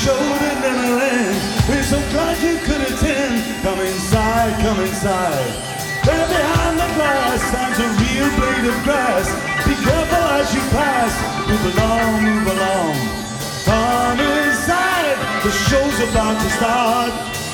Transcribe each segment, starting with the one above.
show that never ends. We're so glad you could attend. Come inside, come inside. There behind the glass stands a real blade of grass. Be careful as you pass. Move along, move along. Come inside. The show's about to start.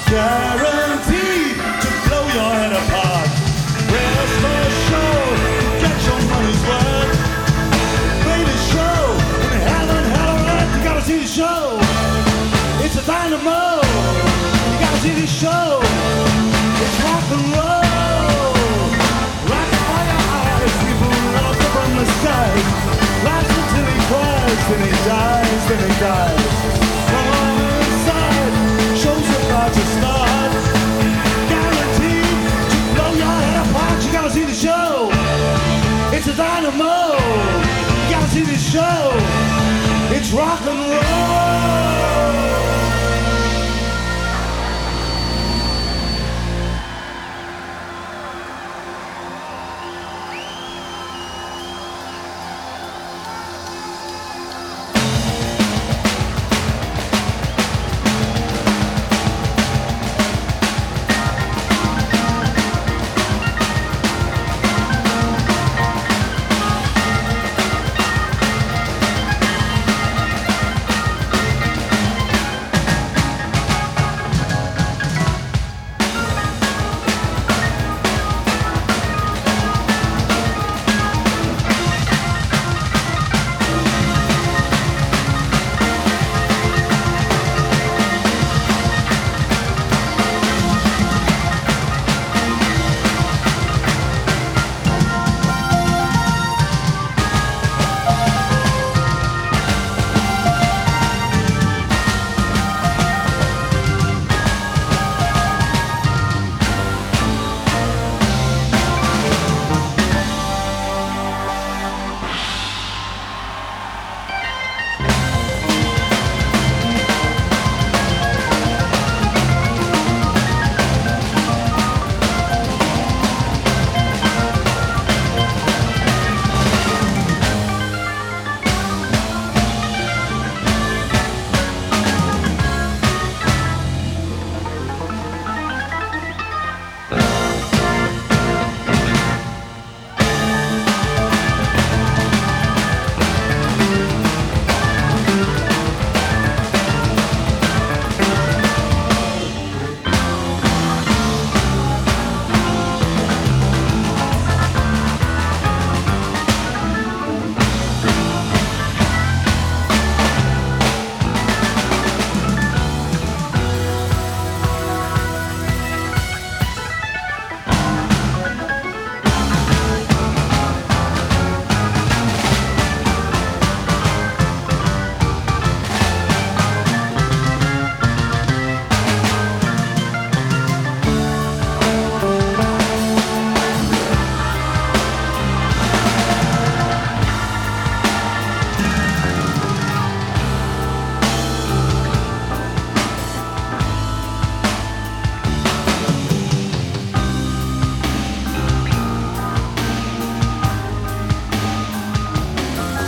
Guaranteed to blow your head apart. Rest for a show, get your money's worth. Play the show in hell and hell on earth. You gotta see the show. It's a dynamo. You gotta see this show. It's rock and roll. Right by your eyes, people love from the skies. Laughs until he cries, then he dies, then he dies. Come on inside, show's about to start. Guaranteed to blow your head apart. You gotta see the show. It's a dynamo. You gotta see this show. It's rock and roll.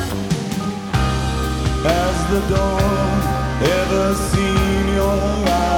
The dawn, ever seen your eyes?